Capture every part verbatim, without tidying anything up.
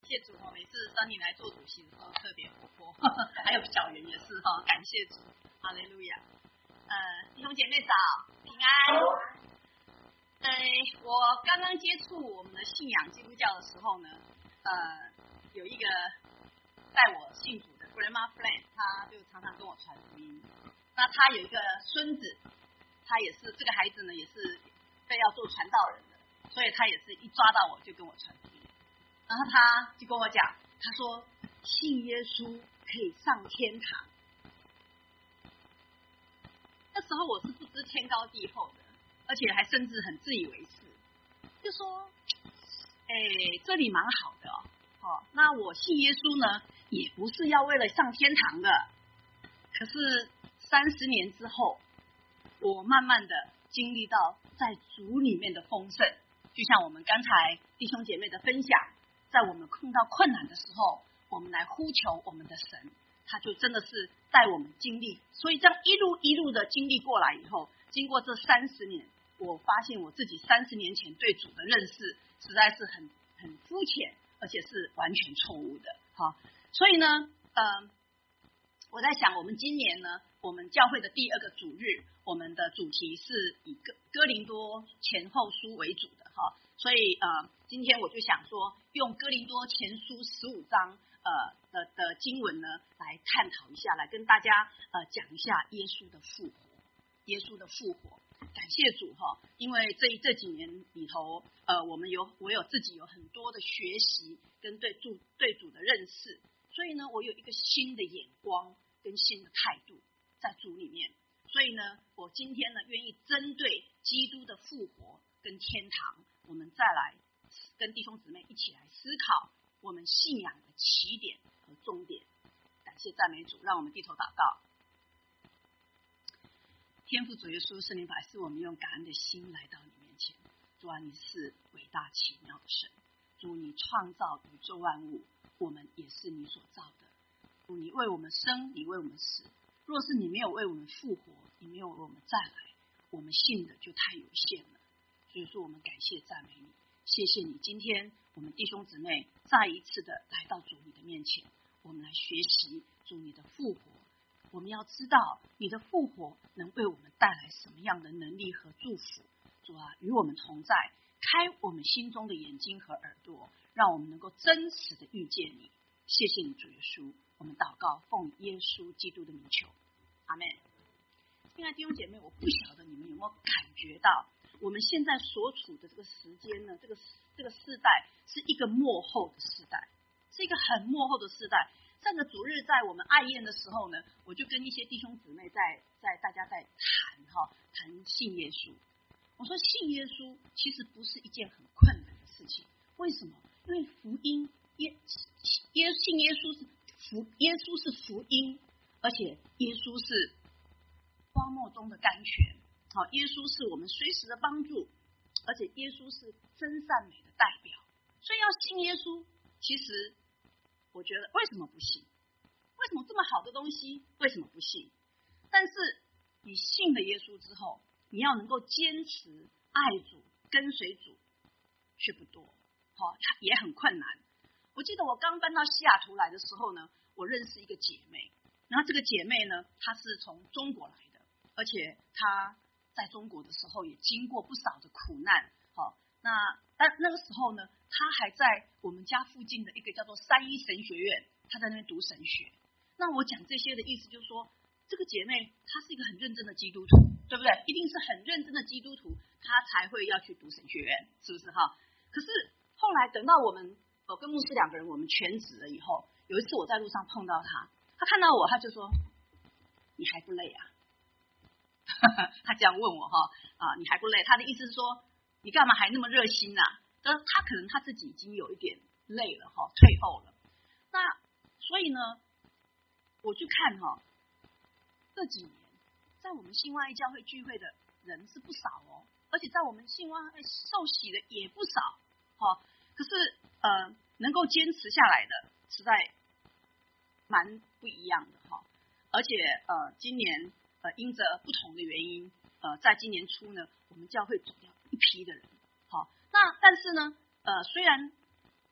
谢主哦，每次当你来做主席的时候特别活泼，还有小圆也是哈，感谢主，哈利路亚。呃，弟兄姐妹早，平安。呃，我刚刚接触我们的信仰基督教的时候呢，呃，有一个带我信主的 Grandma Friend， 他就常常跟我传福音。那他有一个孙子，他也是这个孩子呢，也是非要做传道人的，所以他也是一抓到我就跟我传福音。然后他就跟我讲，他说信耶稣可以上天堂。那时候我是不知天高地厚的，而且还甚至很自以为是，就说，哎，这里蛮好的哦，哦，那我信耶稣呢，也不是要为了上天堂的。可是三十年之后，我慢慢的经历到在主里面的丰盛，就像我们刚才弟兄姐妹的分享。在我们碰到困难的时候，我们来呼求我们的神，他就真的是带我们经历。所以这样一路一路的经历过来以后，经过这三十年，我发现我自己三十年前对主的认识实在是很很肤浅，而且是完全错误的。好，所以呢，呃，我在想，我们今年呢，我们教会的第二个主日，我们的主题是以哥哥林多前后书为主的哈。所以呃，今天我就想说，用哥林多前书十五章呃的的经文呢，来探讨一下，来跟大家呃讲一下耶稣的复活，耶稣的复活。感谢主哈，因为这这几年里头，呃，我们有我有自己有很多的学习跟对主对主的认识，所以呢，我有一个新的眼光跟新的态度在主里面。所以呢，我今天呢，愿意针对基督的复活跟天堂。我们再来跟弟兄姊妹一起来思考我们信仰的起点和终点。感谢赞美主，让我们低头祷告。天父主耶稣，圣灵百是我们用感恩的心来到你面前。主啊，你是伟大奇妙的神，主你创造宇宙万物，我们也是你所造的。主你为我们生，你为我们死。若是你没有为我们复活，你没有为我们再来，我们信的就太有限了。所以说我们感谢赞美你，谢谢你今天我们弟兄姊妹再一次的来到主你的面前，我们来学习主你的复活。我们要知道你的复活能为我们带来什么样的能力和祝福。主啊，与我们同在，开我们心中的眼睛和耳朵，让我们能够真实的遇见你。谢谢你主耶稣，我们祷告奉耶稣基督的名求，阿们。亲爱的弟兄姐妹，我不晓得你们有没有感觉到我们现在所处的这个时间呢，这个这个世代是一个末后的世代，是一个很末后的世代。上个主日在我们爱宴的时候呢，我就跟一些弟兄姊妹在在大家在谈哈谈信耶稣。我说信耶稣其实不是一件很困难的事情，为什么？因为福音耶耶信耶稣是福，耶稣是福音，而且耶稣是荒漠中的甘泉。好，耶稣是我们随时的帮助，而且耶稣是真善美的代表，所以要信耶稣。其实我觉得为什么不信？为什么这么好的东西为什么不信？但是你信了耶稣之后，你要能够坚持爱主跟随主却不多，好，也很困难。我记得我刚搬到西雅图来的时候呢，我认识一个姐妹，然后这个姐妹呢，她是从中国来的，而且她在中国的时候也经过不少的苦难，好，那但那个时候呢，他还在我们家附近的一个叫做三一神学院，他在那边读神学。那我讲这些的意思就是说，这个姐妹她是一个很认真的基督徒，对不对？一定是很认真的基督徒，她才会要去读神学院，是不是哈？可是后来等到我们我跟牧师两个人我们全职了以后，有一次我在路上碰到她，她看到我，她就说：“你还不累啊？”他这样问我哈啊，你还不累？他的意思是说，你干嘛还那么热心呐、啊？但他可能他自己已经有一点累了哈，退后了。那所以呢，我去看哈，这几年在我们新外教会聚会的人是不少哦，而且在我们新外受洗的也不少哈。可是呃，能够坚持下来的，实在蛮不一样的哈。而且呃，今年。呃，因着不同的原因，呃，在今年初呢，我们教会走掉一批的人，好，那但是呢，呃，虽然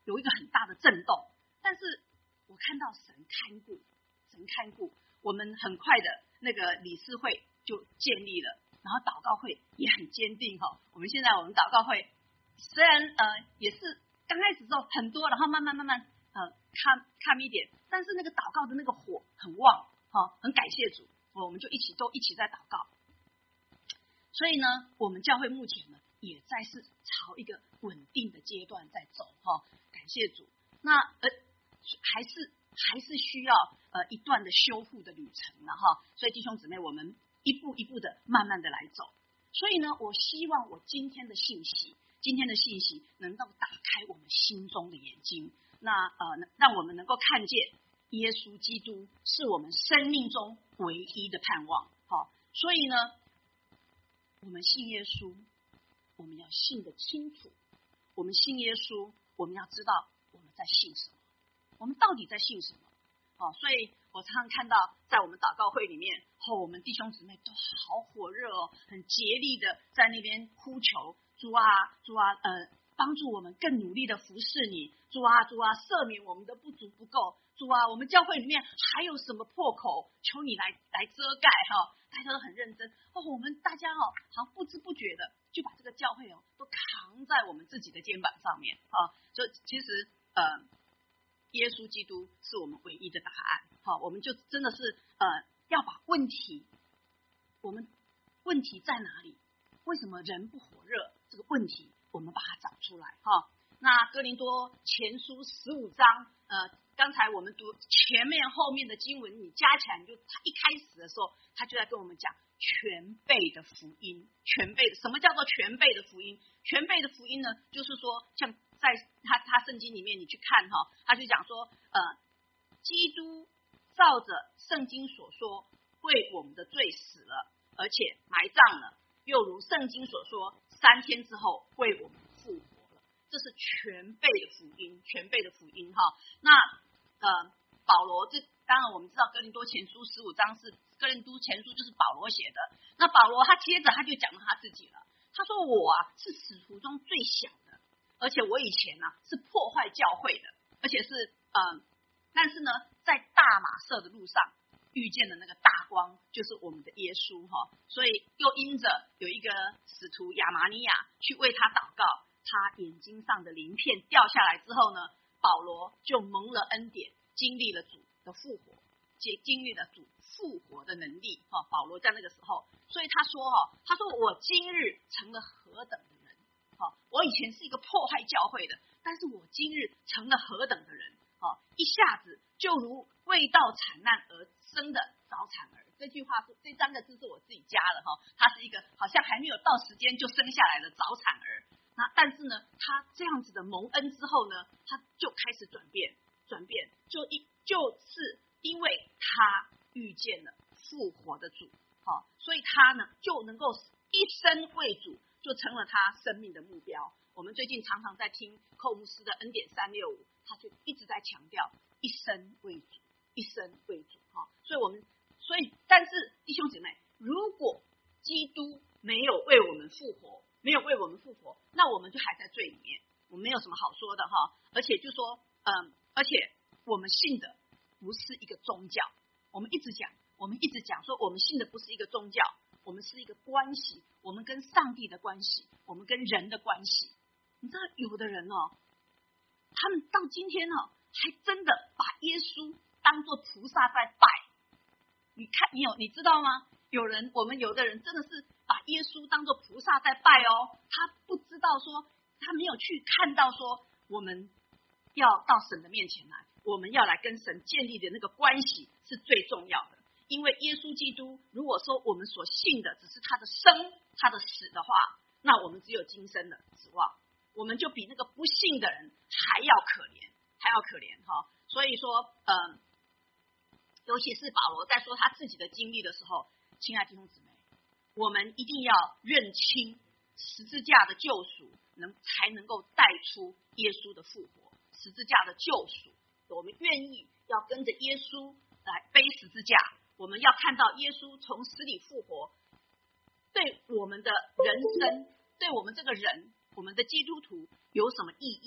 有一个很大的震动，但是我看到神看顾，神看顾，我们很快的那个理事会就建立了，然后祷告会也很坚定哈。我们现在我们祷告会虽然呃也是刚开始之后很多，然后慢慢慢慢呃看看一点，但是那个祷告的那个火很旺哈，很感谢主，我们就一起都一起在祷告。所以呢，我们教会目前呢也在是朝一个稳定的阶段在走哈，感谢主。那呃还是还是需要呃一段的修复的旅程了哈。所以弟兄姊妹，我们一步一步的慢慢的来走。所以呢，我希望我今天的信息，今天的信息能够打开我们心中的眼睛，那呃让我们能够看见耶稣基督是我们生命中唯一的盼望。好，所以呢，我们信耶稣，我们要信得清楚。我们信耶稣，我们要知道我们在信什么，我们到底在信什么。哦，所以我常常看到在我们祷告会里面，哦，我们弟兄姊妹都好火热哦，很竭力的在那边呼求主啊，主啊，呃，帮助我们更努力的服侍你，主啊，主啊，赦免我们的不足不够，主啊，我们教会里面还有什么破口，求你来来遮盖哈。大家都很认真哦，我们大家哦，好像不知不觉的就把这个教会哦都扛在我们自己的肩膀上面啊。所以其实呃，耶稣基督是我们唯一的答案。好，我们就真的是呃要把问题，我们问题在哪里？为什么人不火热？这个问题我们把它找出来哈。那哥林多前书十五章，呃，刚才我们读前面后面的经文，你加起来，你就他一开始的时候，他就在跟我们讲全备的福音，全备的。什么叫做全备的福音？全备的福音呢，就是说，像在他他圣经里面你去看哈，他就讲说，呃，基督照着圣经所说，为我们的罪死了，而且埋葬了，又如圣经所说，三天之后为我们复活。这是全备的福音，全备的福音哈。那呃，保罗这当然我们知道哥林多前书十五章是哥林多前书就是保罗写的。那保罗他接着他就讲到他自己了，他说我啊是使徒中最小的，而且我以前呢、啊、是破坏教会的，而且是呃，但是呢在大马色的路上遇见的那个大光就是我们的耶稣哈，所以又因着有一个使徒亚麻尼亚去为他祷告。他眼睛上的鳞片掉下来之后呢，保罗就蒙了恩典，经历了主的复活，经历了主复活的能力。哈，保罗在那个时候，所以他说哈，他说我今日成了何等的人。哈，我以前是一个破坏教会的，但是我今日成了何等的人。哈，一下子就如未到产难而生的早产儿。这句话是这三个字是我自己加的哈，他是一个好像还没有到时间就生下来的早产儿。那但是呢，他这样子的蒙恩之后呢，他就开始转变，转变就一就是因为他遇见了复活的主，好，所以他呢就能够一生为主，就成了他生命的目标。我们最近常常在听寇牧师的恩典三六五，他就一直在强调一生为主，一生为主，哈。所以我们所以但是弟兄姐妹，如果基督没有为我们复活，没有为我们复活，那我们就还在罪里面，我们没有什么好说的哈。而且就说，嗯，而且我们信的不是一个宗教，我们一直讲，我们一直讲说，我们信的不是一个宗教，我们是一个关系，我们跟上帝的关系，我们跟人的关系。你知道，有的人哦，他们到今天哦，还真的把耶稣当作菩萨在拜。你看，你有你知道吗？有人，我们有的人真的是把耶稣当作菩萨在拜哦，他不知道说，他没有去看到说，我们要到神的面前来，我们要来跟神建立的那个关系是最重要的。因为耶稣基督，如果说我们所信的只是他的生、他的死的话，那我们只有今生的指望，我们就比那个不信的人还要可怜，还要可怜哈。所以说，嗯，尤其是保罗在说他自己的经历的时候。亲爱的弟兄姊妹，我们一定要认清十字架的救赎，能才能够带出耶稣的复活。十字架的救赎，我们愿意要跟着耶稣来背十字架，我们要看到耶稣从死里复活，对我们的人生，对我们这个人，我们的基督徒有什么意义？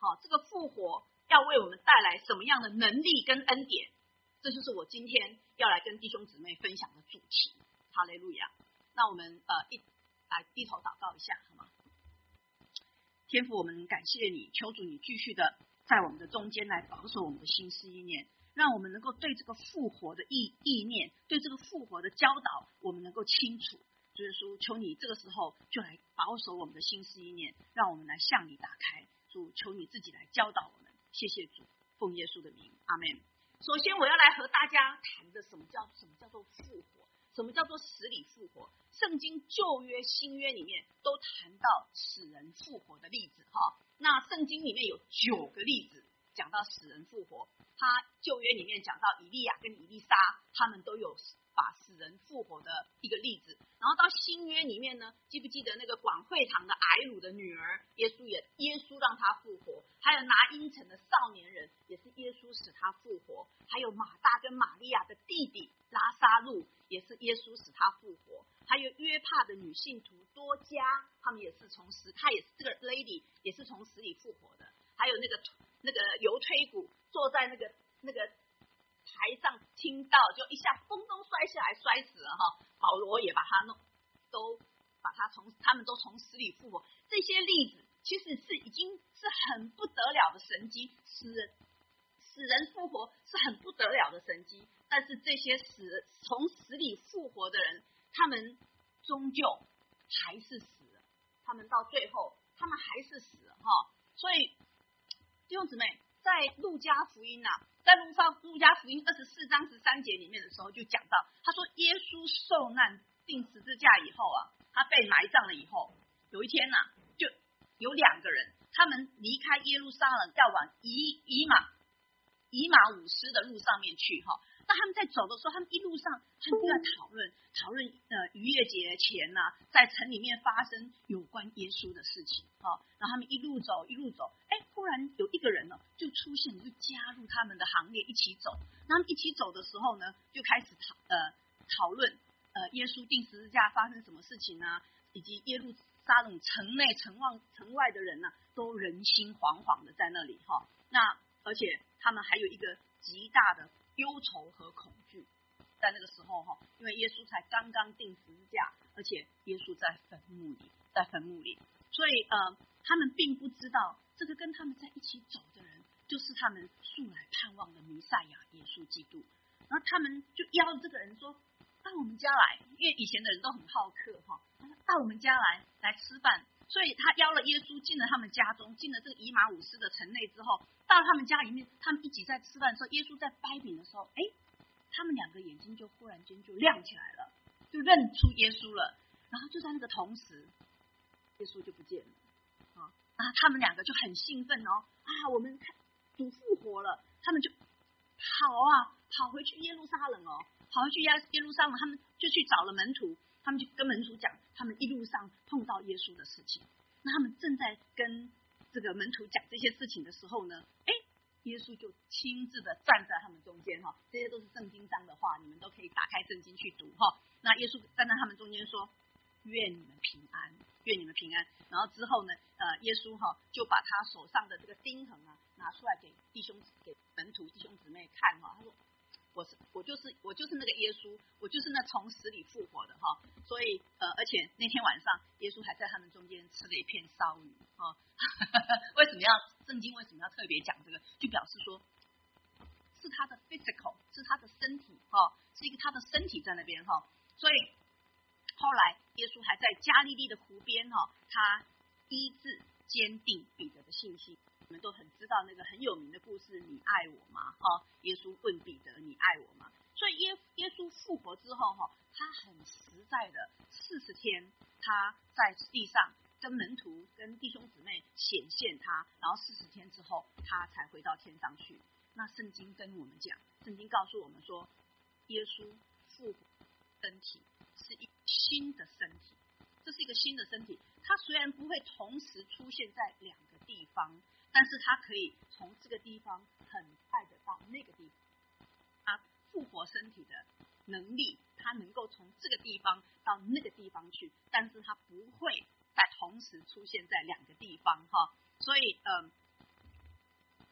好，这个复活要为我们带来什么样的能力跟恩典？这就是我今天要来跟弟兄姊妹分享的主题。哈利路亚！那我们呃一来低头祷告一下，好吗？天父，我们感谢你，求主你继续的在我们的中间来保守我们的心思意念，让我们能够对这个复活的意意念，对这个复活的教导，我们能够清楚。主耶稣，求你这个时候就来保守我们的心思意念，让我们来向你打开。主，求你自己来教导我们。谢谢主，奉耶稣的名，阿们。首先，我要来和大家谈的什么叫什么叫做复活，什么叫做死里复活。圣经旧约、新约里面都谈到死人复活的例子哈。那圣经里面有九个例子讲到死人复活。他旧约里面讲到以利亚跟以利沙，他们都有把死人复活的一个例子。然后到新约里面呢，记不记得那个广会堂的睚鲁的女儿，耶稣也耶稣让她复活，还有拿因城的少年人，也是耶稣使他复活，还有马大跟玛利亚的弟弟拉撒路，也是耶稣使他复活，还有约帕的女信徒多加，他们也是从死，他也是这个 lady 也是从死里复活的，还有那个那个油推骨坐在那个那个台上，听到就一下风中摔下来摔死了哈。保罗也把他弄，都把他从他们都从死里复活。这些例子其实是已经是很不得了的神迹，死人死人复活是很不得了的神迹。但是这些死从死里复活的人，他们终究还是死了，他们到最后他们还是死了哈。所以弟兄姊妹，在路加福音啊，在路上路加福音二十四章十三节里面的时候就讲到，他说耶稣受难钉十字架以后啊，他被埋葬了以后，有一天啊，就有两个人，他们离开耶路撒冷要往以以马以马五斯的路上面去哈。那他们在走的时候，他们一路上他们就在讨论讨论呃逾越节前呐、啊，在城里面发生有关耶稣的事情哈。然后他们一路走一路走，哎，忽然有一个人呢就出现，就加入他们的行列一起走。那么一起走的时候呢，就开始讨呃讨论呃耶稣钉十字架发生什么事情啊，以及耶路撒冷城内城外城外的人呢、啊，都人心惶惶的在那里哈。那而且他们还有一个极大的忧愁和恐惧，在那个时候哈，因为耶稣才刚刚钉十字架，而且耶稣在坟墓里，在坟墓里，所以呃，他们并不知道这个跟他们在一起走的人，就是他们素来盼望的弥赛亚耶稣基督。然后他们就邀这个人说：“到我们家来，因为以前的人都很好客哈，到我们家来来吃饭。”所以他邀了耶稣进了他们家中，进了这个以马五斯的城内之后，到了他们家里面，他们一起在吃饭的时候，耶稣在掰饼的时候，哎，他们两个眼睛就忽然间就亮起来了，就认出耶稣了。然后就在那个同时，耶稣就不见了啊！啊，他们两个就很兴奋哦啊，我们看主复活了，他们就跑啊，跑回去耶路撒冷哦，跑回去耶耶路撒冷，他们就去找了门徒。他们就跟门徒讲，他们一路上碰到耶稣的事情。那他们正在跟这个门徒讲这些事情的时候呢，哎，耶稣就亲自的站在他们中间哈，这些都是圣经上的话，你们都可以打开圣经去读哈。那耶稣站在他们中间说：“愿你们平安，愿你们平安。”然后之后呢，呃，耶稣哈就把他手上的这个钉痕啊拿出来给弟兄给门徒弟兄姊妹看哈，他说。我是我就是我就是那个耶稣，我就是那从死里复活的哈，所以呃，而且那天晚上耶稣还在他们中间吃了一片烧鱼哈。为什么要圣经为什么要特别讲这个？就表示说是他的 physical， 是他的身体哈，是一个他的身体在那边哈。所以后来耶稣还在加利利的湖边哈，他医治坚定彼得的信心。你们都很知道那个很有名的故事，你爱我吗？哦，耶稣问彼得，你爱我吗？所以耶耶稣复活之后哈，他很实在的四十天，他在地上跟门徒跟弟兄姊妹显现他，然后四十天之后他才回到天上去。那圣经跟我们讲，圣经告诉我们说，耶稣复活身体是一个新的身体，这是一个新的身体。他虽然不会同时出现在两个地方，但是他可以从这个地方很快的到那个地方，他复活身体的能力，他能够从这个地方到那个地方去，但是他不会在同时出现在两个地方哈。所以，嗯、呃，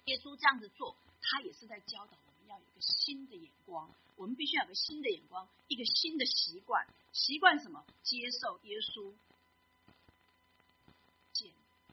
耶稣这样子做，他也是在教导我们要有一个新的眼光，我们必须要有个新的眼光，一个新的习惯。习惯什么？接受耶稣，见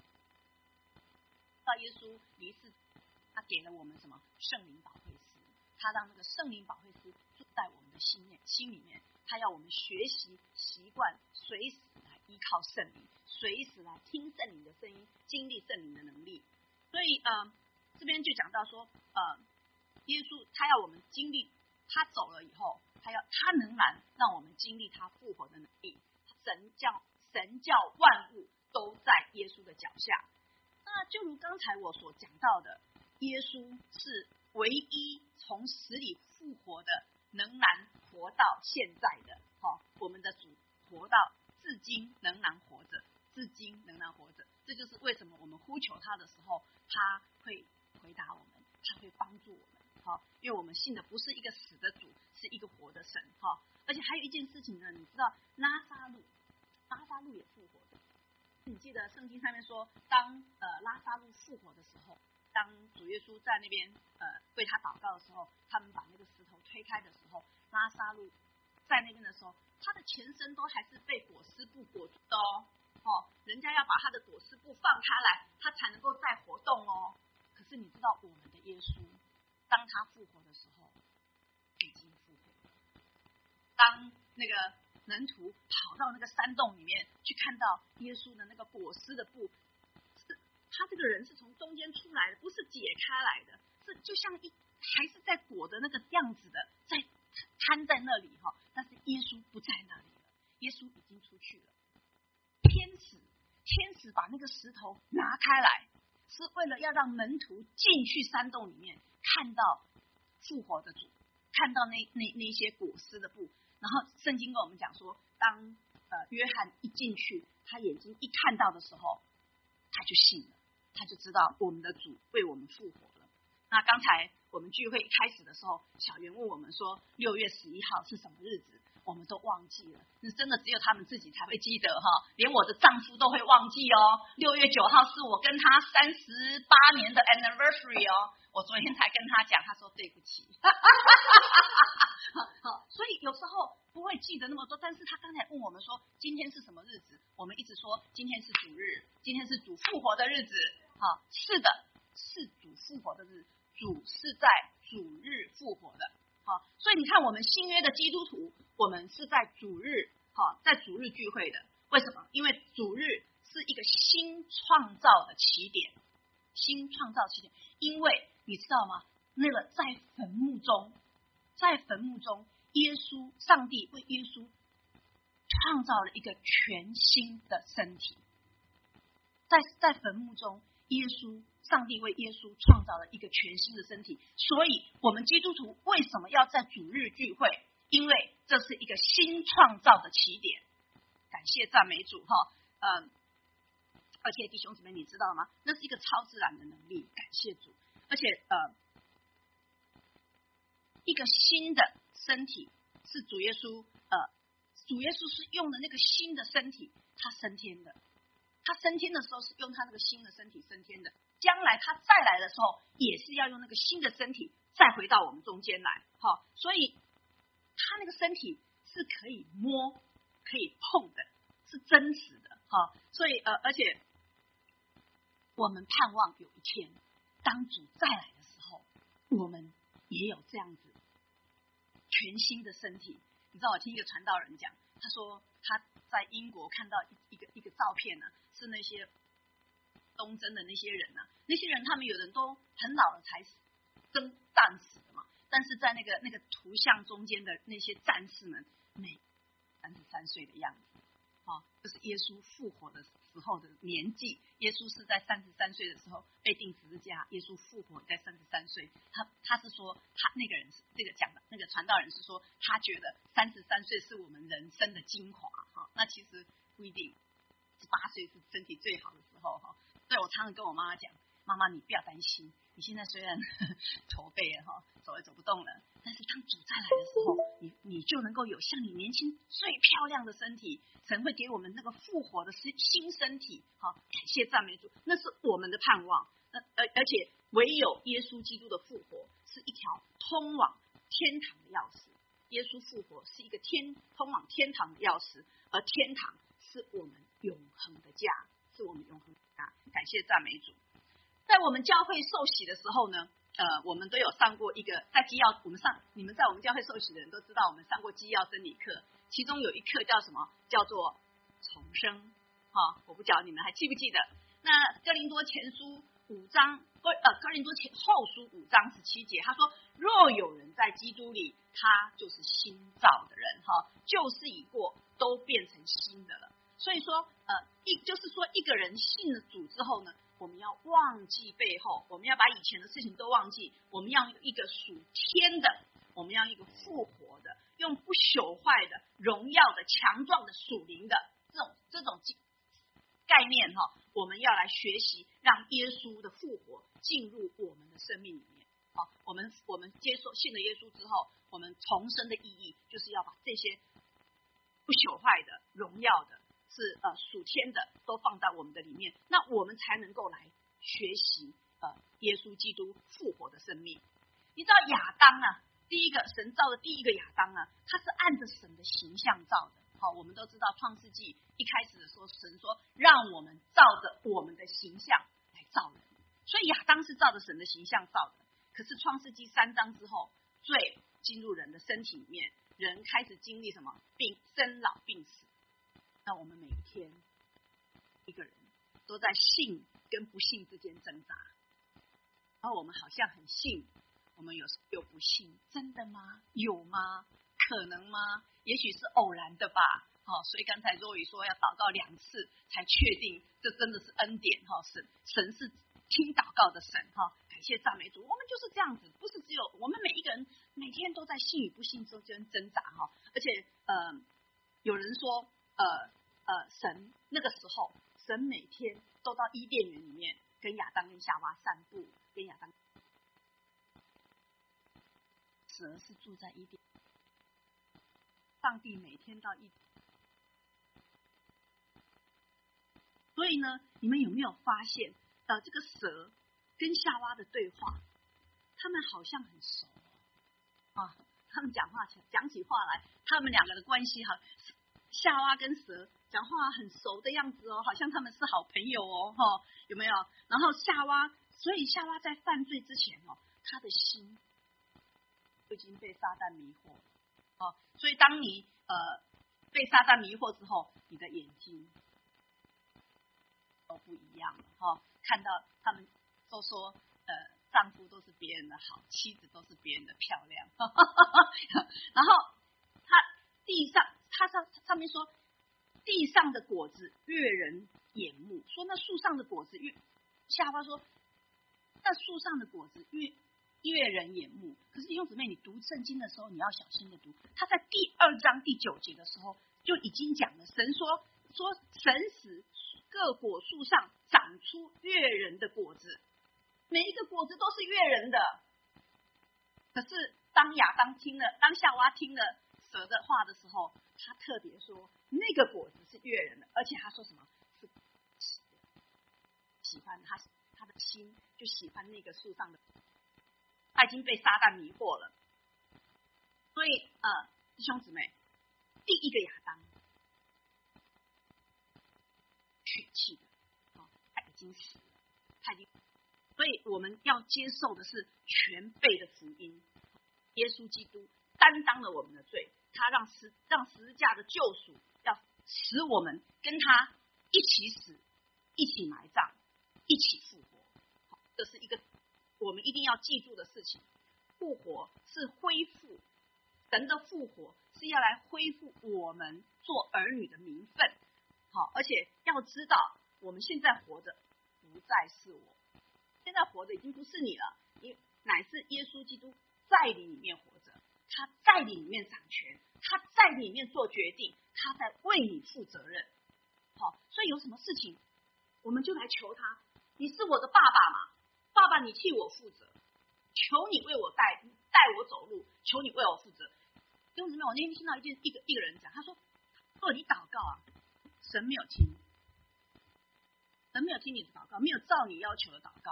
到耶稣离世，他给了我们什么？圣灵保惠师，他让那个圣灵保惠师住在我们的心里心里面，他要我们学习习惯，随时来依靠圣灵，随时来听圣灵的声音，经历圣灵的能力。所以呃，这边就讲到说，呃，耶稣他要我们经历，他走了以后，他要他仍然让我们经历他复活的能力。神叫神叫万物都在耶稣的脚下。那就如刚才我所讲到的，耶稣是唯一从死里复活的，仍然活到现在的。哦，我们的主活到至今仍然活着，至今仍然活着。这就是为什么我们呼求他的时候，他会回答我们，他会帮助我们。好，因为我们信的不是一个死的主，是一个活的神。哈，而且还有一件事情呢，你知道拉撒路，拉撒路也复活的。你记得圣经上面说，当呃拉撒路复活的时候，当主耶稣在那边呃为他祷告的时候，他们把那个石头推开的时候，拉撒路在那边的时候，他的全身都还是被裹尸布裹住的哦。哦，人家要把他的裹尸布放开来，他才能够再活动哦。可是你知道我们的耶稣，当他复活的时候，已经复活了。当那个门徒跑到那个山洞里面去，看到耶稣的那个裹尸的布，是他这个人是从中间出来的，不是解开来的，是就像一还是在裹的那个样子的，在摊在那里哈。但是耶稣不在那里了，耶稣已经出去了。天使天使把那个石头拿开来，是为了要让门徒进去山洞里面，看到复活的主，看到那那那些裹尸的布。然后圣经跟我们讲说，当呃约翰一进去，他眼睛一看到的时候，他就信了，他就知道我们的主为我们复活了。那刚才我们聚会一开始的时候，小袁问我们说六月十一号是什么日子，我们都忘记了，那真的只有他们自己才会记得哈，连我的丈夫都会忘记哦。六月九号是我跟他三十八年的 anniversary 哦，我昨天才跟他讲，他说对不起。好，所以有时候不会记得那么多，但是他刚才问我们说今天是什么日子，我们一直说今天是主日，今天是主复活的日子。好，是的，是主复活的日子，主是在主日复活的。好，所以你看我们新约的基督徒，我们是在主日，好，在主日聚会的。为什么？因为主日是一个新创造的起点，新创造起点。因为你知道吗？那个在坟墓中，在坟墓中，耶稣，上帝为耶稣创造了一个全新的身体。在在坟墓中，耶稣。上帝为耶稣创造了一个全新的身体，所以我们基督徒为什么要在主日聚会？因为这是一个新创造的起点。感谢赞美主哈，嗯，而且弟兄姊妹，你知道吗？那是一个超自然的能力，感谢主。而且呃，一个新的身体是主耶稣，呃，主耶稣是用的那个新的身体，他升天的。他升天的时候是用他那个新的身体升天的，将来他再来的时候也是要用那个新的身体再回到我们中间来。好，所以他那个身体是可以摸可以碰的，是真实的。好，所以呃，而且我们盼望有一天当主再来的时候，我们也有这样子全新的身体。你知道我听一个传道人讲，他说他在英国看到一个一个照片呢、啊，是那些东征的那些人啊，那些人他们有人都很老了才征战死的嘛，但是在那个那个图像中间的那些战士们，每三十三岁的样子，啊，这是耶稣复活的时候的年纪。耶稣是在三十三岁的时候被钉十字架，耶稣复活在三十三岁。他他是说，他那个人是这个讲的那个传道人是说，他觉得三十三岁是我们人生的精华。哈，那其实不一定，十八岁是身体最好的时候。哈，所以我常常跟我妈妈讲，妈妈你不要担心，你现在虽然驼背了哈，走也走不动了，但是当主再来的时候，你你就能够有像你年轻最漂亮的身体。神会给我们那个复活的新新身体。好，感谢赞美主，那是我们的盼望。 呃而而且唯有耶稣基督的复活是一条通往天堂的钥匙。耶稣复活是一个天通往天堂的钥匙，而天堂是我们永恒的家，是我们永恒的家。感谢赞美主。在我们教会受洗的时候呢，呃，我们都有上过一个在基要，我们上你们在我们教会受洗的人都知道，我们上过基要真理课，其中有一课叫什么？叫做重生。哈、哦，我不晓得你们还记不记得？那哥林多前书五章，呃，哥林多前后书五章十七节，他说：若有人在基督里，他就是新造的人，哈、哦，旧事已过，都变成新的了。所以说，呃，一就是说，一个人信了主之后呢，我们要忘记背后，我们要把以前的事情都忘记，我们要有一个属天的，我们要一个复活的，用不朽坏的、荣耀的、强壮的、属灵的这种这种概念哈，我们要来学习，让耶稣的复活进入我们的生命里面。好，我们我们接受信了耶稣之后，我们重生的意义就是要把这些不朽坏的、荣耀的。是呃属天的都放在我们的里面，那我们才能够来学习呃耶稣基督复活的生命。你知道亚当啊，第一个神造的第一个亚当啊，他是按着神的形象造的。好，我们都知道创世纪一开始的时候，神说让我们照着我们的形象来造人，所以亚当是照着神的形象造的。可是创世纪三章之后，罪进入人的身体里面，人开始经历什么病、生老病死。那我们每一天一个人都在信跟不信之间挣扎，然后我们好像很信，我们有时又不信，真的吗？有吗？可能吗？也许是偶然的吧。好、哦，所以刚才若雨说要祷告两次才确定，这真的是恩典哈、哦。神神是听祷告的神哈、哦，感谢赞美主。我们就是这样子，不是只有我们每一个人每天都在信与不信之间挣扎哈、哦。而且呃，有人说。呃呃，神那个时候，神每天都到伊甸园里面跟亚当跟夏娃散步，跟亚当。蛇是住在伊甸，上帝每天到伊甸。所以呢，你们有没有发现，呃，这个蛇跟夏娃的对话，他们好像很熟啊，他们讲话起讲起话来，他们两个的关系哈。夏娃跟蛇讲话很熟的样子哦，好像他们是好朋友哦，哈，有没有？然后夏娃，所以夏娃在犯罪之前哦，他的心已经被撒旦迷惑哦，所以当你呃被撒旦迷惑之后，你的眼睛都不一样了哈、哦。看到他们都说，呃，丈夫都是别人的好，妻子都是别人的漂亮，呵呵呵然后他地上。他上上面说，地上的果子悦人眼目。说那树上的果子悦，夏娃说，那树上的果子悦悦人眼目。可是弟兄姊妹，你读圣经的时候，你要小心的读。他在第二章第九节的时候就已经讲了，神说说神使各果树上长出悦人的果子，每一个果子都是悦人的。可是当亚当听了，当夏娃听了蛇的话的时候，他特别说那个果子是悦人的，而且他说什么是喜欢他，他的心就喜欢那个树上的，他已经被撒旦迷惑了。所以呃，弟兄姊妹，第一个亚当血气的，哦，他已经死了，他已经，所以我们要接受的是全备的福音，耶稣基督担当了我们的罪。他让十让十字架的救赎，要使我们跟他一起死，一起埋葬，一起复活。这是一个我们一定要记住的事情。复活是恢复，神的复活是要来恢复我们做儿女的名分。好，而且要知道，我们现在活着不再是我，现在活着已经不是你了，你乃是耶稣基督在你里面活着。他在你里面掌权，他在你里面做决定，他在为你负责任。好，所以有什么事情，我们就来求他。你是我的爸爸嘛？爸爸，你替我负责，求你为我带带我走路，求你为我负责。弟兄姊妹，我那天听到一件一个一个人讲，他说：“若你祷告啊，神没有听，神没有听你的祷告，没有照你要求的祷告，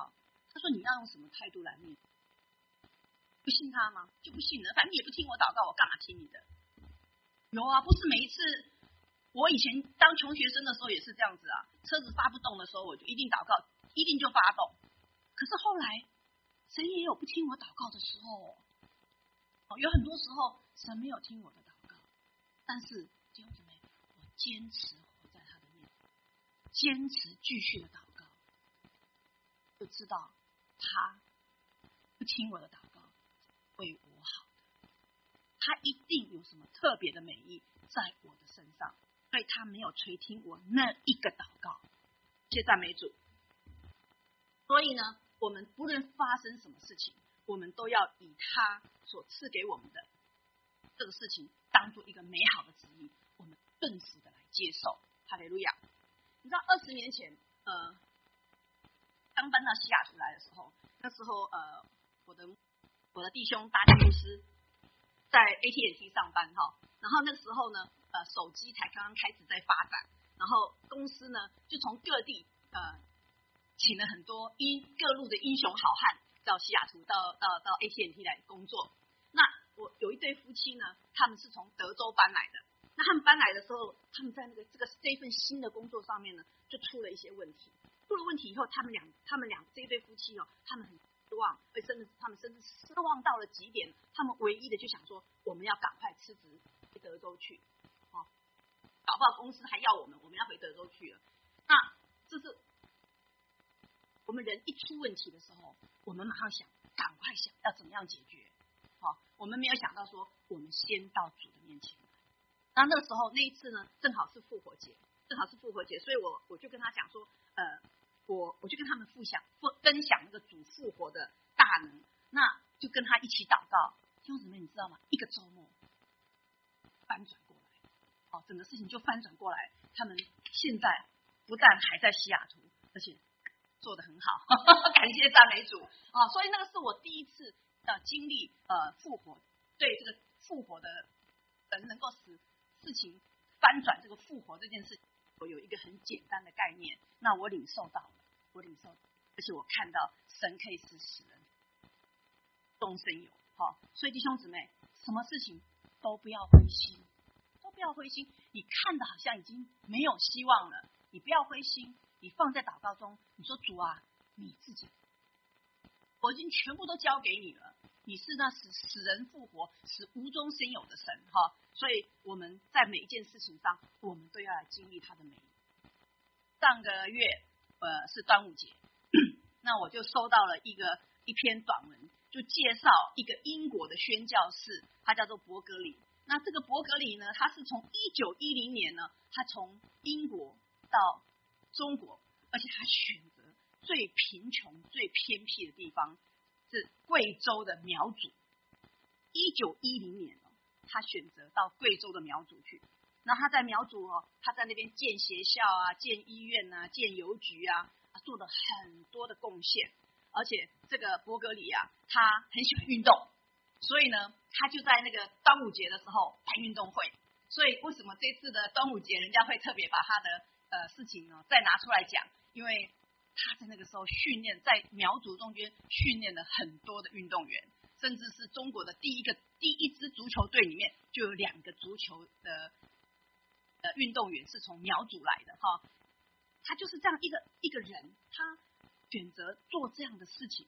他说你要用什么态度来面对？不信他吗？就不信了，反正你也不听我祷告，我干嘛听你的？有啊，不是每一次。我以前当穷学生的时候也是这样子啊，车子发不动的时候，我就一定祷告，一定就发动。可是后来，神也有不听我祷告的时候哦，有很多时候神没有听我的祷告，但是弟兄姊妹，我坚持活在他的面前，坚持继续的祷告，就知道他不听我的祷告为我好的，他一定有什么特别的美意在我的身上。所以他没有垂听我那一个祷告，谢赞美主。所以呢，我们不论发生什么事情，我们都要以他所赐给我们的这个事情当做一个美好的旨意，我们顿时的来接受。哈利路亚！你知道二十年前，呃，刚搬到西雅图来的时候，那时候呃，我的我的弟兄大卫牧师在 A T and T 上班哈，然后那时候呢。呃，手机才刚刚开始在发展，然后公司呢就从各地呃请了很多英各路的英雄好汉到西雅图到到到 A T and T 来工作。那我有一对夫妻呢，他们是从德州搬来的。那他们搬来的时候，他们在那个这个这份新的工作上面呢，就出了一些问题。出了问题以后，他们两他们两这一对夫妻哦，他们很失望，甚至他们甚至失望到了极点。他们唯一的就想说，我们要赶快辞职回德州去。搞不好公司还要我们，我们要回德州去了。那这是我们人一出问题的时候，我们马上想，赶快想要怎么样解决。好，我们没有想到说，我们先到主的面前。那那个时候那一次呢，正好是复活节，正好是复活节，所以我我就跟他讲说，呃，我我就跟他们分享分享那个主复活的大能，那就跟他一起祷告。弟兄姊妹，你知道吗？一个周末翻转过来。哦，整个事情就翻转过来，他们现在不但还在西雅图，而且做得很好，感谢赞美主啊！所以那个是我第一次呃经历呃复活，对这个复活的人能够使事情翻转，这个复活这件事，我有一个很简单的概念，那我领受到了，我领受，而且我看到神可以使使人终身有，好、哦，所以弟兄姊妹，什么事情都不要灰心。不要灰心，你看的好像已经没有希望了，你不要灰心，你放在祷告中，你说主啊，你自己，我已经全部都交给你了，你是那使使人复活、使无中生有的神哈，所以我们在每一件事情上，我们都要来经历他的美。上个月呃是端午节，那我就收到了一个一篇短文，就介绍一个英国的宣教士，他叫做伯格里。那这个伯格里呢，他是从一九一零年呢，他从英国到中国，而且他选择最贫穷、最偏僻的地方，是贵州的苗族。一九一零年哦，他选择到贵州的苗族去。那他在苗族哦，他在那边建学校啊、建医院啊、建邮局啊，做了很多的贡献。而且这个伯格里啊，他很喜欢运动。所以呢，他就在那个端午节的时候办运动会。所以为什么这次的端午节，人家会特别把他的呃事情呢再拿出来讲？因为他在那个时候训练，在苗族中间训练了很多的运动员，甚至是中国的第一个第一支足球队里面就有两个足球的呃运动员是从苗族来的哈。他就是这样一个一个人，他选择做这样的事情。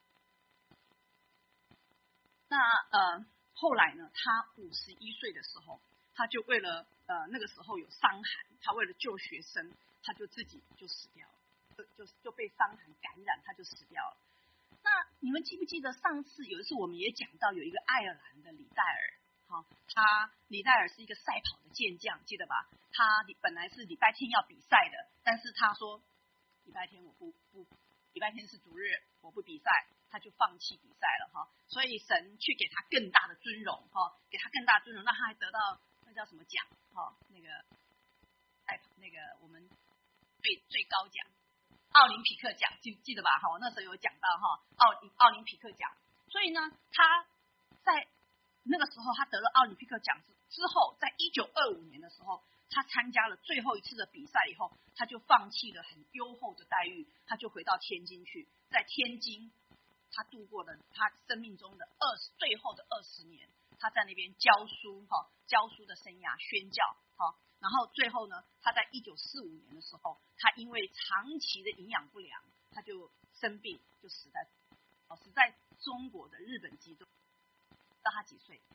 那呃，后来呢？他五十一岁的时候，他就为了呃那个时候有伤寒，他为了救学生，他就自己就死掉了，就就就被伤寒感染，他就死掉了。那你们记不记得上次有一次我们也讲到有一个爱尔兰的李戴尔，好、哦，他李戴尔是一个赛跑的健将，记得吧？他本来是礼拜天要比赛的，但是他说礼拜天我不不，礼拜天是主日，我不比赛。他就放弃比赛了哈，所以神去给他更大的尊荣哈，给他更大的尊荣，让他还得到那叫什么奖哈？那个哎，那个我们最最高奖奥林匹克奖，记记得吧？哈，那时候有讲到哈，奥奥林匹克奖。所以呢，他在那个时候他得了奥林匹克奖之后，在一九二五年的时候， 他参加了最后一次的比赛以后，他就放弃了很优厚的待遇，他就回到天津去，在天津他度过了他生命中的二十最后的二十年，他在那边教书哈，教书的生涯宣教哈，然后最后呢，他在一九四五年的时候，他因为长期的营养不良，他就生病，就死在哦死在中国的日本基督。到他几岁？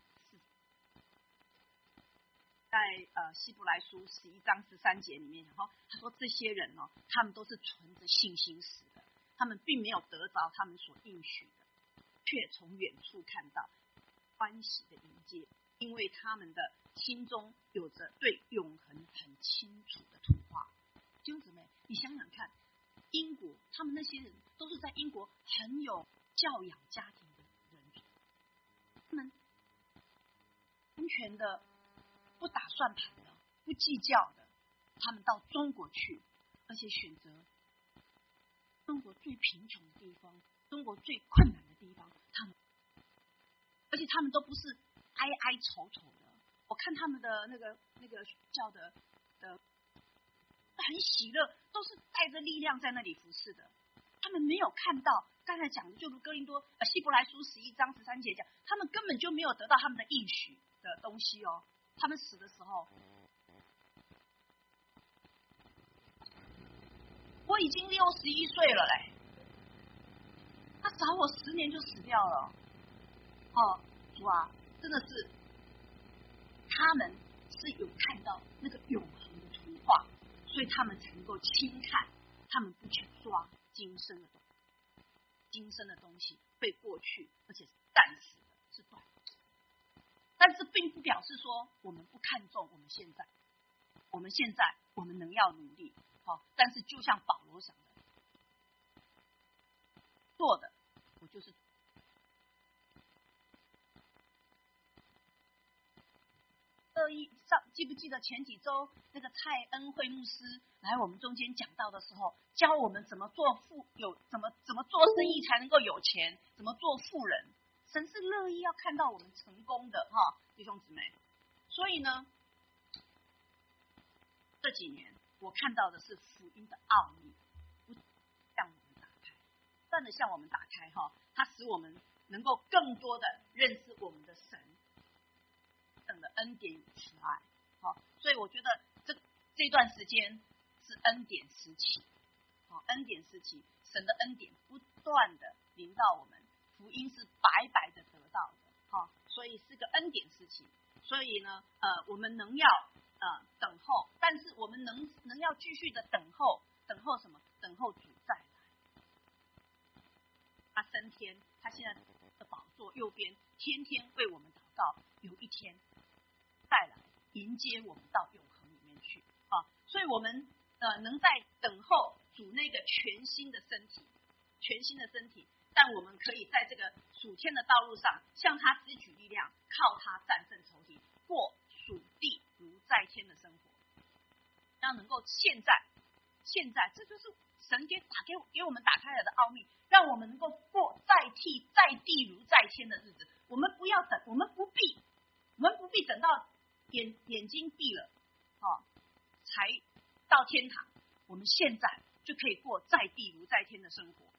在呃希伯来书十一章十三节里面，然后他说这些人哦，他们都是存着信心死的，他们并没有得着他们所应许的，却从远处看到欢喜的迎接，因为他们的心中有着对永恒很清楚的图画。弟兄姊妹，你想想看，英国他们那些人都是在英国很有教养家庭的人，他们完全的不打算盘的，不计较的，他们到中国去，而且选择中国最贫穷的地方，中国最困难的地方，他们，而且他们都不是哀哀愁愁的。我看他们的那个那个教的的很喜乐，都是带着力量在那里服侍的。他们没有看到刚才讲的，就如哥林多呃希伯来书十一章十三节讲，他们根本就没有得到他们的应许的东西哦。他们死的时候，我已经六十一岁了嘞，他早我十年就死掉了。哦，主啊，真的是，他们是有看到那个永恒的图画，所以他们才能够轻看，他们不去抓今生的东西，今生的东西被过去，而且是暂时的，是短。但是并不表示说我们不看重我们现在，我们现在我们能要努力，好、哦，但是就像保罗想的，做的我就是乐意上，记不记得前几周那个蔡恩惠牧师来我们中间讲道的时候，教我们怎么做富有，怎么怎么做生意才能够有钱，怎么做富人。神是乐意要看到我们成功的哈，弟兄姊妹。所以呢，这几年我看到的是福音的奥秘，不向我们打开，不断的向我们打开哈，它使我们能够更多的认识我们的神，等的恩典与慈爱。好，所以我觉得这这段时间是恩典时期，好，恩典时期，神的恩典不断的临到我们。福音是白白的得到的，哈、哦，所以是个恩典时期。所以呢，呃，我们能要呃等候，但是我们能能要继续的等候，等候什么？等候主再来。他升天，他现在的宝座右边，天天为我们祷告，有一天再来迎接我们到永恒里面去啊！所以我们呃能在等候主那个全新的身体，全新的身体。但我们可以在这个属天的道路上，向他支取力量，靠他战胜仇敌，过属地如在天的生活。要能够现在，现在这就是神给打给给我们打开来的奥秘，让我们能够过在地在地如在天的日子。我们不要等，我们不必，我们不必等到眼眼睛闭了，哦，才到天堂。我们现在就可以过在地如在天的生活。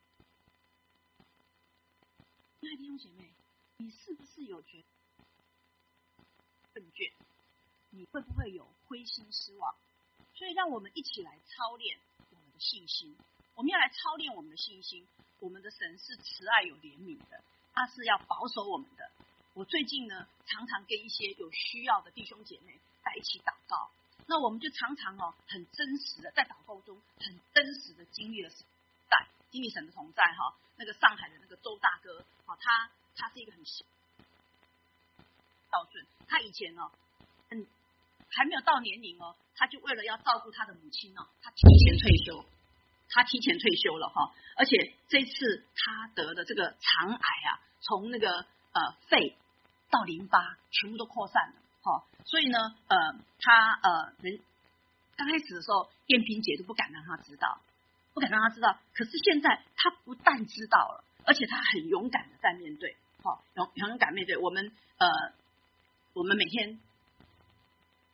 亲爱的弟兄姐妹，你是不是有觉得困倦？你会不会有灰心失望？所以让我们一起来操练我们的信心。我们要来操练我们的信心。我们的神是慈爱有怜悯的，他是要保守我们的。我最近呢，常常跟一些有需要的弟兄姐妹在一起祷告，那我们就常常哦，很真实的在祷告中，很真实的经历了神在经历神的同在哈、哦。那个上海的那个周大哥，哦，他他是一个很孝顺，他以前哦，嗯，还没有到年龄哦，他就为了要照顾他的母亲哦，他提前退休，他提前退休了哈、哦，而且这次他得的这个肠癌啊，从那个呃肺到淋巴全部都扩散了，哈、哦，所以呢，呃，他呃人刚开始的时候，燕萍姐都不敢让他知道。不敢让他知道，可是现在他不但知道了，而且他很勇敢的在面对，好、哦，勇很勇敢面对。我们呃，我们每天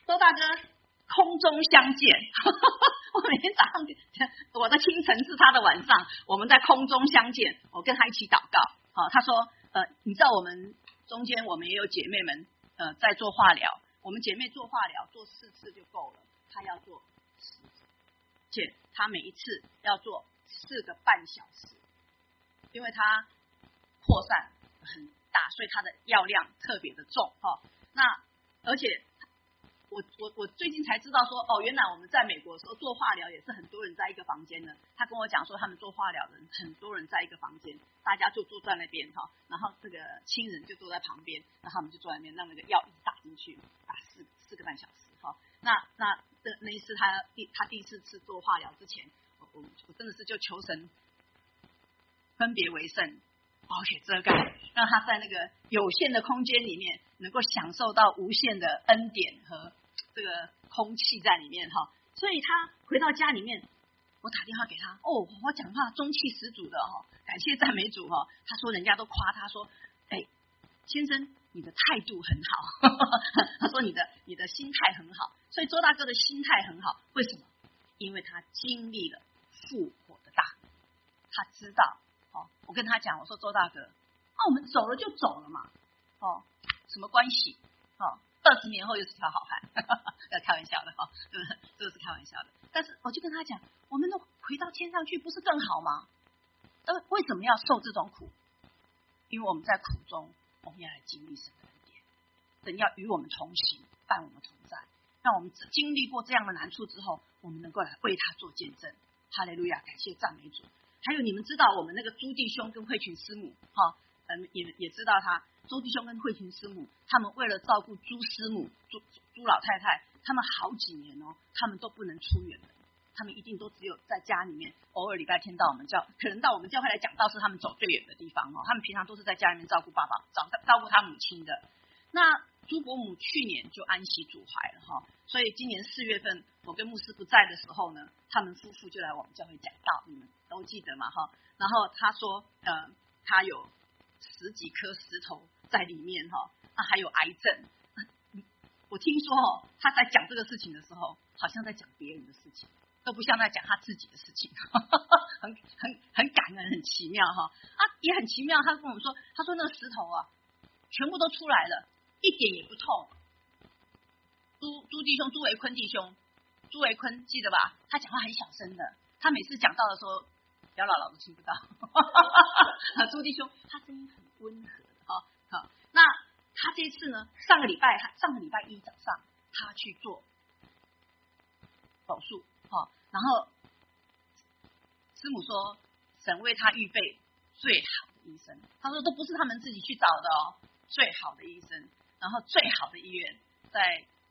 周大哥空中相见，我每天早上我的清晨是他的晚上，我们在空中相见，我跟他一起祷告。好，他说呃，你知道我们中间我们也有姐妹们呃在做化疗，我们姐妹做化疗做四次就够了，她要做十次，且她每一次要做四个半小时，因为她扩散很大，所以它的药量特别的重哈。那而且我我我最近才知道说，哦，原来我们在美国的时候做化疗也是很多人在一个房间的。他跟我讲说，他们做化疗的人很多人在一个房间，大家就坐在那边哈，然后这个亲人就坐在旁边，然后他们就坐在那边，让那个药一直打进去，打四四个半小时哈。那那那那一次他第他第四次做化疗之前，我我我真的是就求神分别为圣。保险遮盖，让他在那个有限的空间里面，能够享受到无限的恩典和这个空气在里面哈。所以他回到家里面，我打电话给他，哦，我讲话中气十足的哈，感谢赞美主哈。他说人家都夸他说，哎，先生你的态度很好，他说你的你的心态很好，所以周大哥的心态很好，为什么？因为他经历了复活的大能，他知道。哦，我跟他讲，我说周大哥，那、啊、我们走了就走了嘛，哦，什么关系？哦，二十年后又是条好汉，要开玩笑的哈，对不对？这个是开玩笑的。但是我就跟他讲，我们都回到天上去，不是更好吗？呃，为什么要受这种苦？因为我们在苦中，我们要来经历神的恩典，神要与我们同行，伴我们同在，让我们经历过这样的难处之后，我们能够来为他做见证。哈利路亚，感谢赞美主。还有你们知道我们那个朱弟兄跟慧群师母哈，嗯也也知道他周弟兄跟慧群师母，他们为了照顾朱师母朱朱老太太，他们好几年哦，他们都不能出远门，他们一定都只有在家里面，偶尔礼拜天到我们教，可能到我们教会来讲道是他们走最远的地方哦，他们平常都是在家里面照顾爸爸，照照顾他母亲的。那朱伯母去年就安息主怀了哈，所以今年四月份我跟牧师不在的时候呢，他们夫妇就来我们教会讲道，你们都记得嘛哈。然后他说，呃，他有十几颗石头在里面哈，啊还有癌症。我听说哦，他在讲这个事情的时候，好像在讲别人的事情，都不像在讲他自己的事情，很很很感恩，很奇妙哈。啊，也很奇妙，他跟我们说，他说那个石头啊，全部都出来了。一点也不痛。朱朱弟兄，朱维坤弟兄，朱维坤记得吧？他讲话很小声的，他每次讲到的时候，姚姥姥都听不到。朱弟兄，他声音很温和的哈。好，那他这次呢？上个礼拜，上个礼拜一早上，他去做手术，哈，然后师母说，神为他预备最好的医生。他说，都不是他们自己去找的哦，最好的医生。然后最好的医院在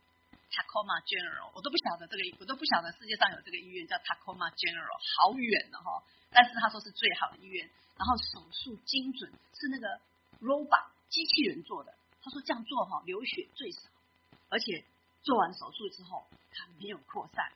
Tacoma General， 我都不晓得这个，我都不晓得世界上有这个医院叫 Tacoma General， 好远了哈。但是他说是最好的医院，然后手术精准，是那个 robot 机器人做的。他说这样做哈，流血最少，而且做完手术之后，他没有扩散，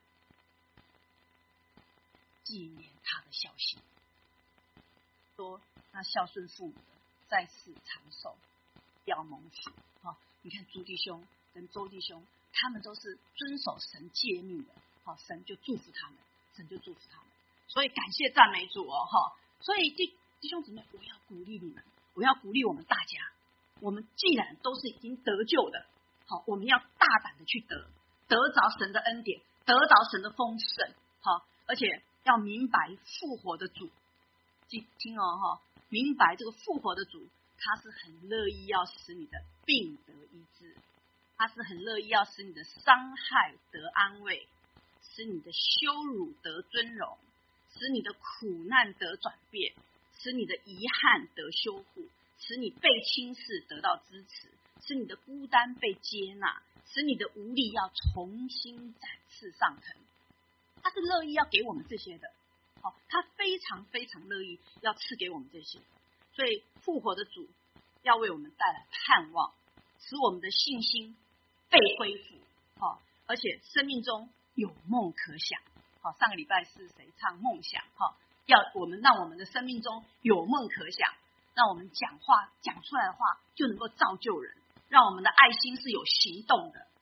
纪念他的孝心，说那孝顺父母的在世长寿，要蒙福。好，你看朱弟兄跟周弟兄，他们都是遵守神诫命的，好，神就祝福他们，神就祝福他们。所以感谢赞美主哦，哈。所以弟弟兄姊妹，我要鼓励你们，我要鼓励我们大家，我们既然都是已经得救的，好，我们要大胆的去得，得着神的恩典，得着神的丰盛，好，而且要明白复活的主，听听哦，哈，明白这个复活的主。他是很乐意要使你的病得医治，他是很乐意要使你的伤害得安慰，使你的羞辱得尊荣，使你的苦难得转变，使你的遗憾得修复，使你被轻视得到支持，使你的孤单被接纳，使你的无力要重新展翅上腾。他是乐意要给我们这些的，哦，他非常非常乐意要赐给我们这些。所以复活的主要为我们带来盼望，使我们的信心被恢复，哦，而且生命中有梦可想。好，上个礼拜是谁唱梦想？哈，要我们让我们的生命中有梦可想，让我们讲话讲出来的话就能够造就人，让我们的爱心是有行动的。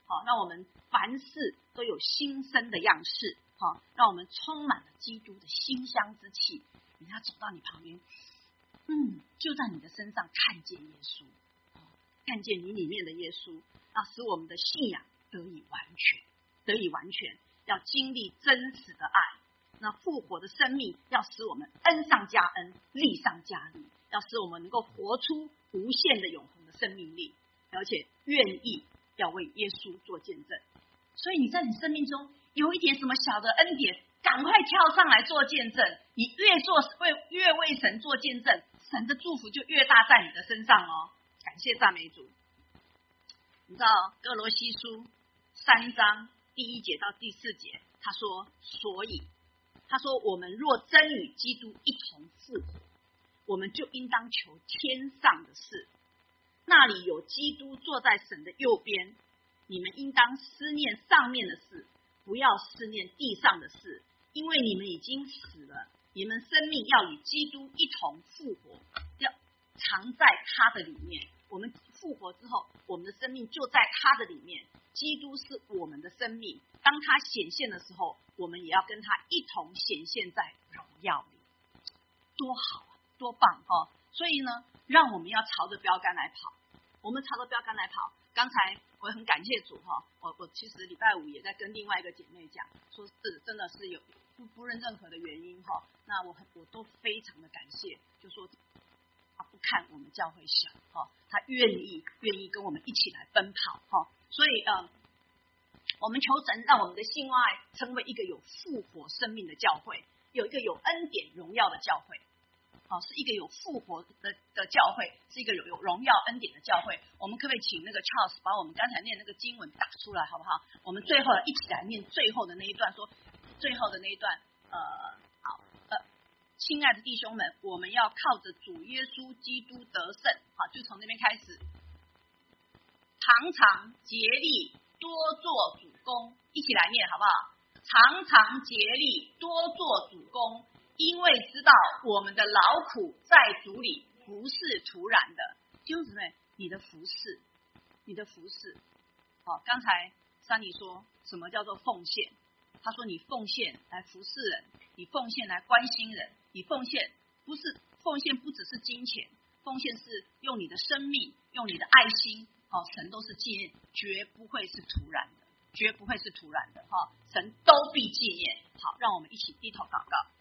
好，让我们凡事都有新生的样式，好，让我们充满了基督的馨香之气。人家走到你旁边，嗯，就在你的身上看见耶稣，看见你里面的耶稣，要使我们的信仰得以完全，得以完全，要经历真实的爱。那复活的生命要使我们恩上加恩，利上加利，要使我们能够活出无限的永恒的生命力，而且愿意要为耶稣做见证。所以你在你生命中有一点什么小的恩典，赶快跳上来做见证。你越做为越为神做见证，神的祝福就越大在你的身上哦。感谢赞美主。你知道哥罗西书三章第一节到第四节，他说，所以他说，我们若真与基督一同复活，我们就应当求天上的事，那里有基督坐在神的右边。你们应当思念上面的事，不要思念地上的事，因为你们已经死了，你们生命要与基督一同复活，要藏在他的里面。我们复活之后，我们的生命就在他的里面。基督是我们的生命，当他显现的时候，我们也要跟他一同显现在荣耀里。多好啊，多棒哦！所以呢，让我们要朝着标杆来跑。我们朝着标杆来跑。刚才我很感谢主哈，我我其实礼拜五也在跟另外一个姐妹讲，说是真的是有不不论任何的原因哈，那我我都非常的感谢，就说他不看我们教会小哈，他愿意愿意跟我们一起来奔跑哈，所以呃，我们求神让我们的信爱成为一个有复活生命的教会，有一个有恩典荣耀的教会。好，是一个有复活的的教会，是一个有有荣耀恩典的教会。我们可不可以请那个 Charles 把我们刚才念那个经文打出来，好不好？我们最后一起来念最后的那一段，说最后的那一段，呃，好，呃，亲爱的弟兄们，我们要靠着主耶稣基督得胜。好，就从那边开始，常常竭力多做主工，一起来念好不好？常常竭力多做主工。因为知道我们的劳苦在主里不是徒然的。弟兄姊妹，你的服事，你的服事。好，刚才珊妮说什么叫做奉献？他说你奉献来服侍人，你奉献来关心人，你奉献不是奉献不只是金钱，奉献是用你的生命，用你的爱心。哦，神都是纪念，绝不会是徒然的，绝不会是徒然的。哈，神都必纪念。好，让我们一起低头祷告。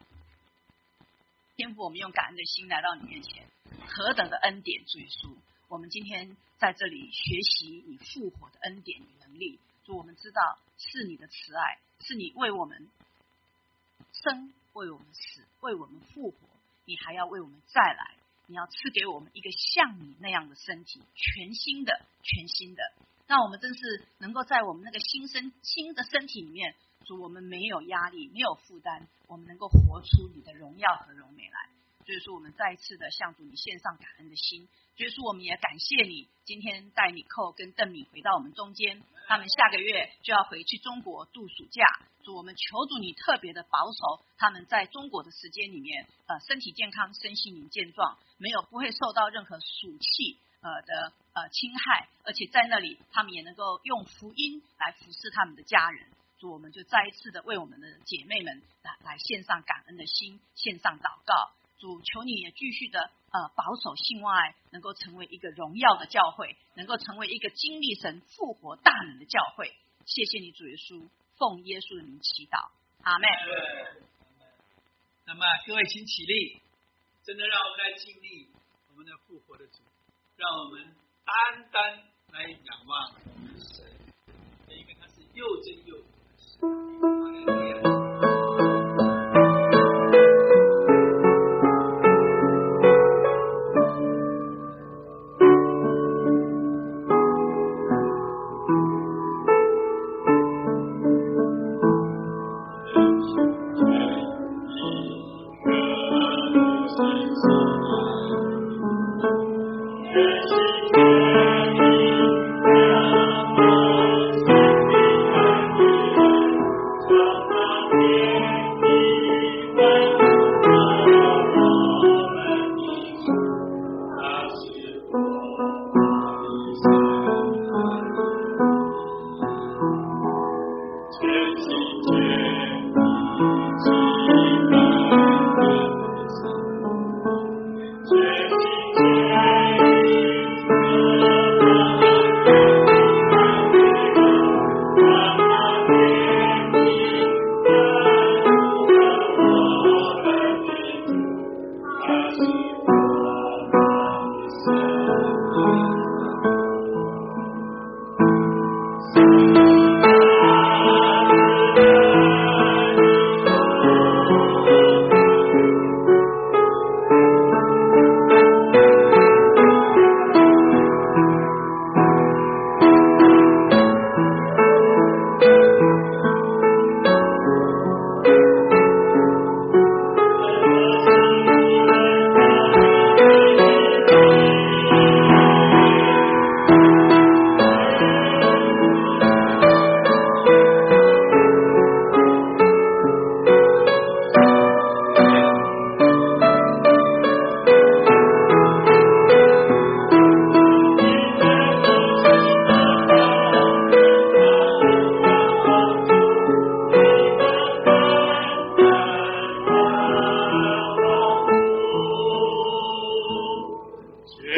天父，我们用感恩的心来到你面前，何等的恩典，主耶稣！我们今天在这里学习你复活的恩典与能力。主，我们知道是你的慈爱，是你为我们生，为我们死，为我们复活，你还要为我们再来，你要赐给我们一个像你那样的身体，全新的，全新的，让我们真是能够在我们那个新生新的身体里面。主，我们没有压力，没有负担，我们能够活出你的荣耀和荣美来。所以说，我们再一次的向主你献上感恩的心。所以说，我们也感谢你今天带你寇跟邓敏回到我们中间，他们下个月就要回去中国度暑假。主，我们求主你特别的保守他们在中国的时间里面，呃，身体健康，身心灵健壮，没有不会受到任何暑气呃的呃侵害，而且在那里他们也能够用福音来服侍他们的家人。主，我们就再一次的为我们的姐妹们来来献上感恩的心，献上祷告。主，求你也继续的呃保守信爱，能够成为一个荣耀的教会，能够成为一个经历神复活大能的教会。谢谢你，主耶稣，奉耶稣的名祈祷，阿们。 那么各位请起立，真的让我们来经历我们的复活的主，让我们单单来仰望我们的神，因为他是又真又活的神。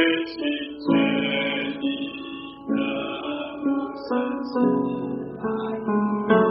亲切你的无声之爱。